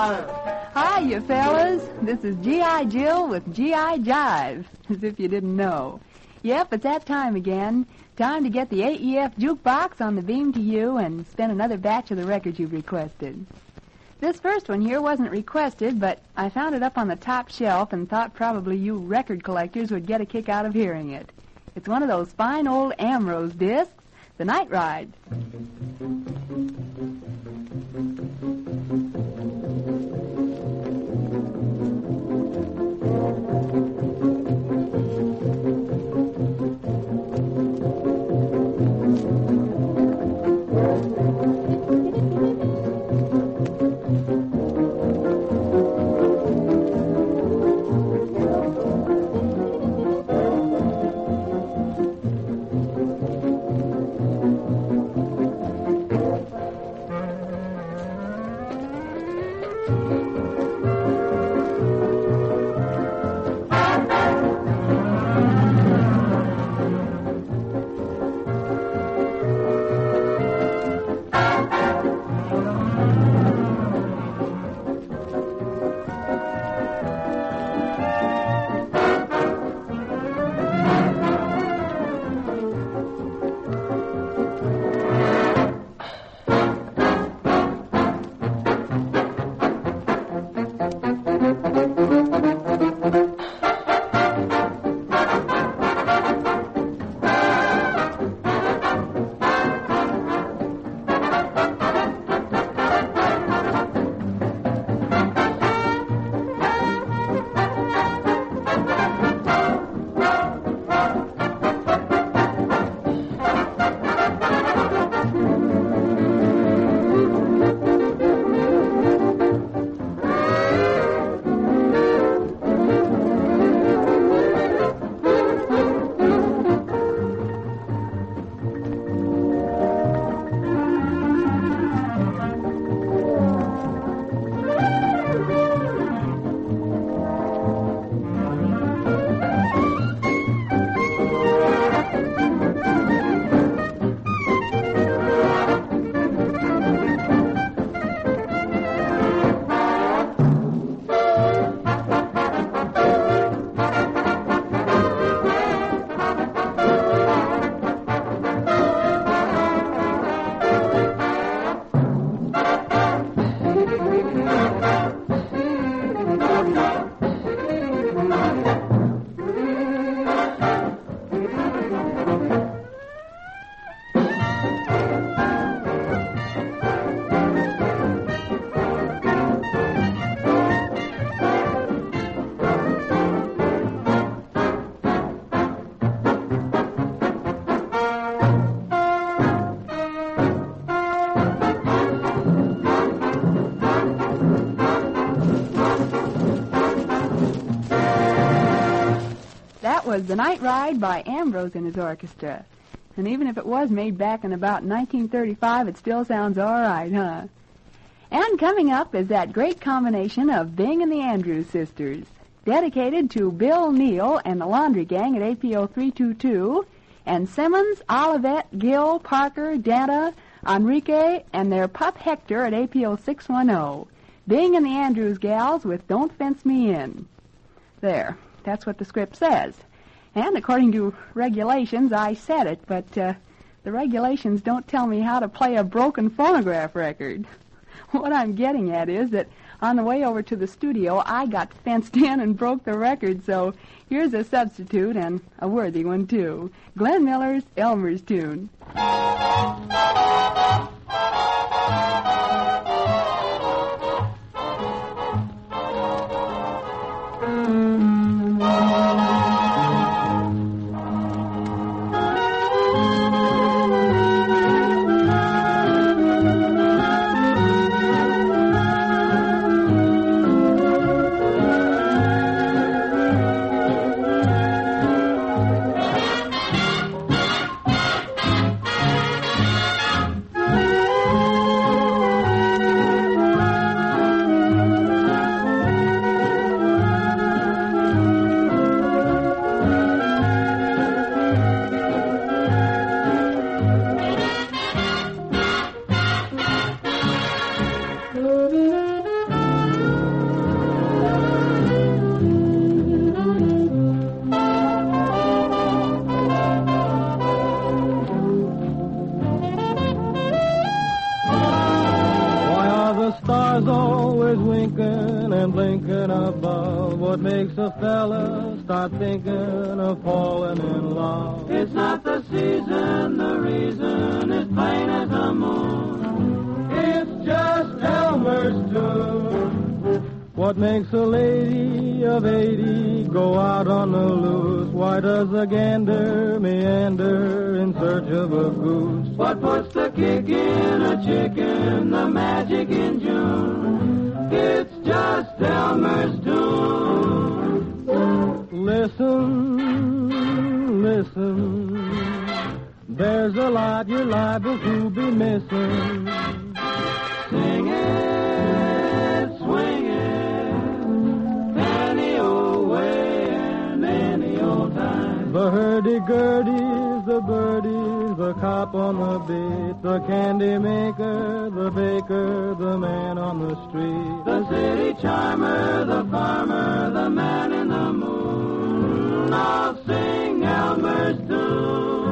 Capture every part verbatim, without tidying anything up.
Hi, you fellas. This is G I. Jill with G I. Jive, as if you didn't know. Yep, it's that time again. Time to get the A E F jukebox on the beam to you and spin another batch of the records you've requested. This first one here wasn't requested, but I found it up on the top shelf and thought probably you record collectors would get a kick out of hearing it. It's one of those fine old Ambrose discs, The Night Ride. Was The Night Ride by Ambrose and his orchestra. And even if it was made back in about nineteen thirty-five, it still sounds all right, huh? And coming up is that great combination of Bing and the Andrews Sisters, dedicated to Bill Neal and the Laundry Gang at A P O three two two, and Simmons, Olivet, Gill, Parker, Danta, Enrique, and their pup Hector at A P O six one zero. Bing and the Andrews gals with Don't Fence Me In. There, that's what the script says. And according to regulations, I said it, but uh, the regulations don't tell me how to play a broken phonograph record. What I'm getting at is that on the way over to the studio, I got fenced in and broke the record, so here's a substitute, and a worthy one, too. Glenn Miller's Elmer's Tune. above. What makes a fella start thinking of falling in love? It's not the season, the reason is plain as the moon. It's just Elmer's tune. What makes a lady of eighty go out on the loose? Why does a gander meander in search of a goose? What puts the kick in a chicken, the magic in June? It's just Elmer's tune. Listen, listen, there's a lot you're liable to be missing. Sing it, swing it, any old way and any old time. The hurdy-gurdy's the birdies, the cop on the beat, the candy maker, the baker, the man on the street, the city charmer, the farmer, the man in the moon. I'll sing Elmer's tune.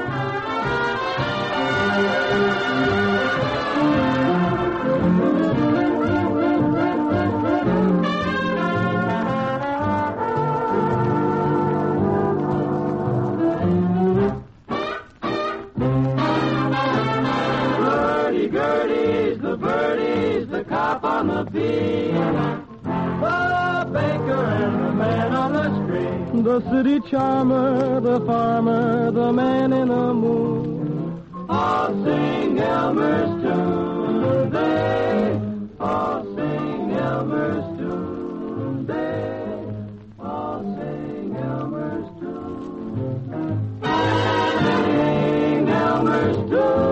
On the beat, the baker and the man on the street, the city charmer, the farmer, the man in the moon. All sing Elmer's tune. They all sing Elmer's tune. They all sing Elmer's tune. Sing Elmer's tune.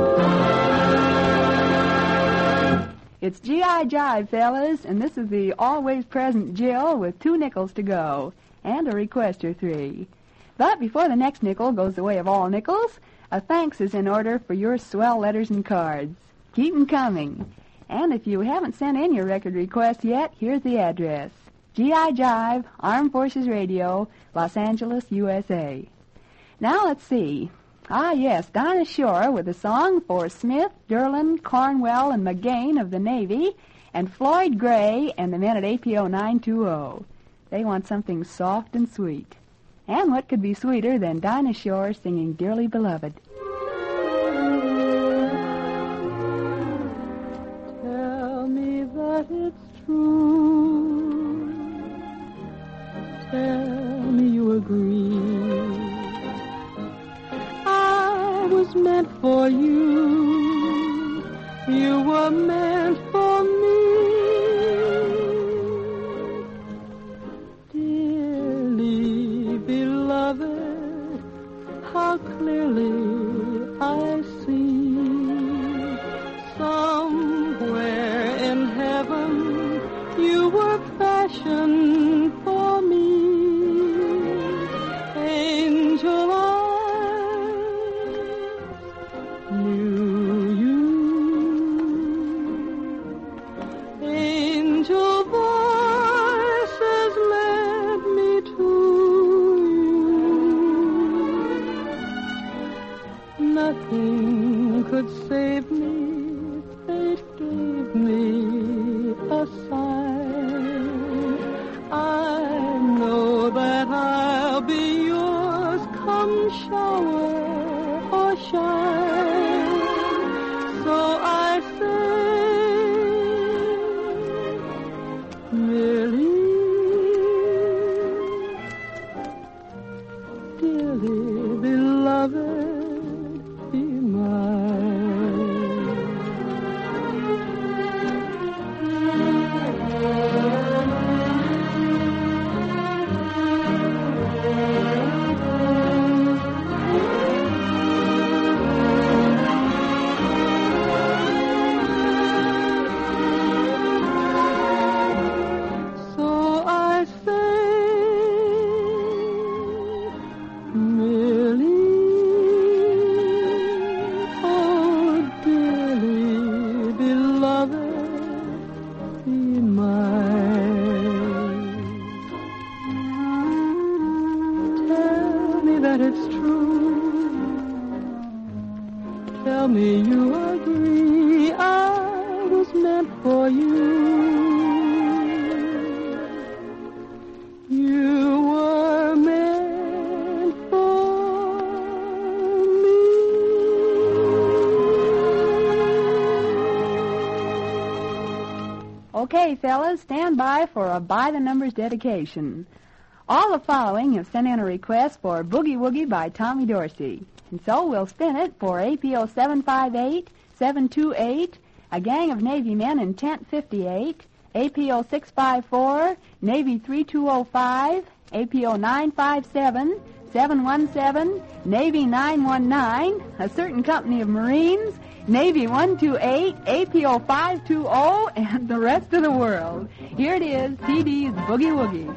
It's G I. Jive, fellas, and this is the always present Jill with two nickels to go, and a request or three. But before the next nickel goes the way of all nickels, a thanks is in order for your swell letters and cards. Keep 'em coming. And if you haven't sent in your record request yet, here's the address. G I. Jive, Armed Forces Radio, Los Angeles, U S A. Now let's see. Ah, yes, Dinah Shore with a song for Smith, Derlin, Cornwell, and McGain of the Navy, and Floyd Gray and the men at A P O nine two zero. They want something soft and sweet. And what could be sweeter than Dinah Shore singing Dearly Beloved? Tell me that it's true. Tell me you agree. Was meant for you, you were meant for me. Dearly beloved, how clearly I see. Somewhere in heaven, you were fashioned for me. Angel eyes knew you. Angel voices led me to you. Nothing could save me. Fate gave me a sign. I know that I'll be yours come shower or shine. So I say, merely, dearly beloved, be mine. Tell me you agree I was meant for you. Okay, fellas, stand by for a By the Numbers dedication. All the following have sent in a request for Boogie Woogie by Tommy Dorsey. And so we'll spin it for A P O seven five eight, seven two eight, A Gang of Navy Men in Tent fifty-eight, A P O six five four, Navy three two oh five, A P O nine five seven, seven one seven, Navy nine one nine, a certain company of Marines, Navy one two eight, A P O five two zero, and the rest of the world. Here it is, T D's Boogie Woogie.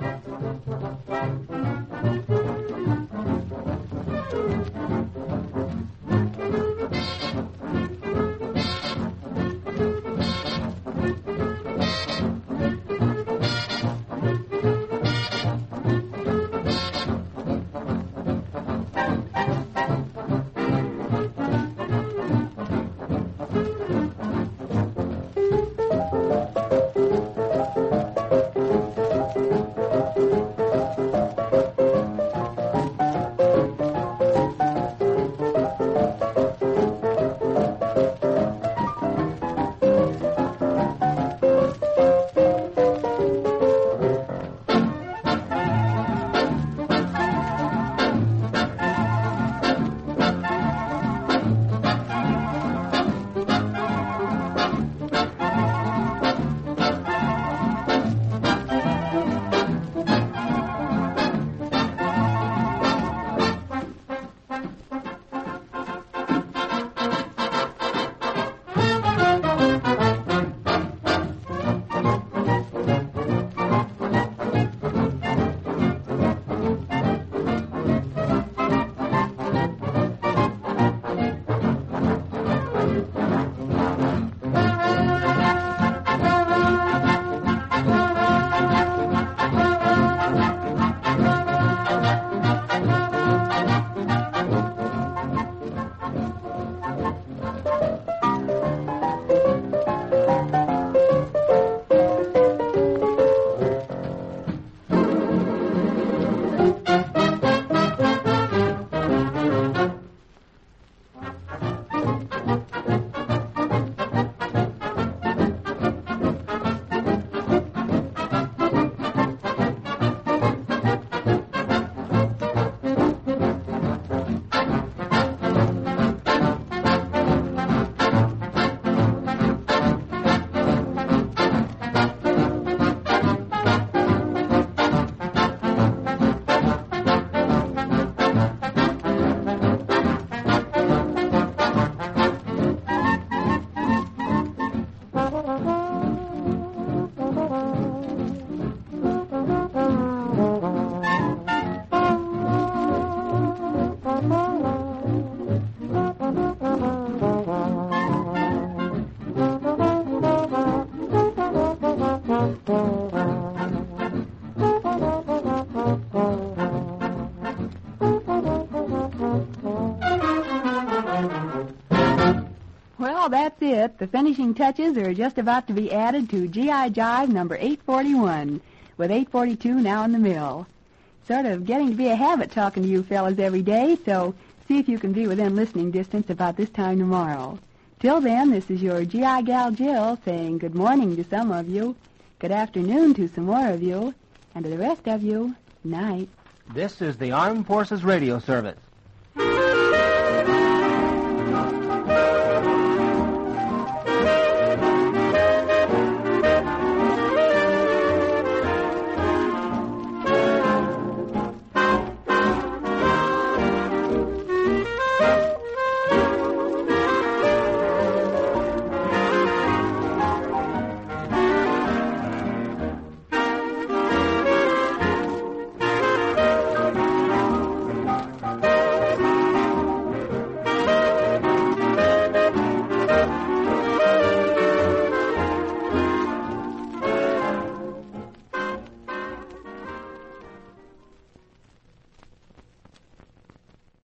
Well, that's it. The finishing touches are just about to be added to G I. Jive number eight forty-one, with eight forty-two now in the mill. Sort of getting to be a habit talking to you fellas every day, so see if you can be within listening distance about this time tomorrow. Till then, this is your G I. gal Jill saying good morning to some of you, good afternoon to some more of you, and to the rest of you, night. This is the Armed Forces Radio Service.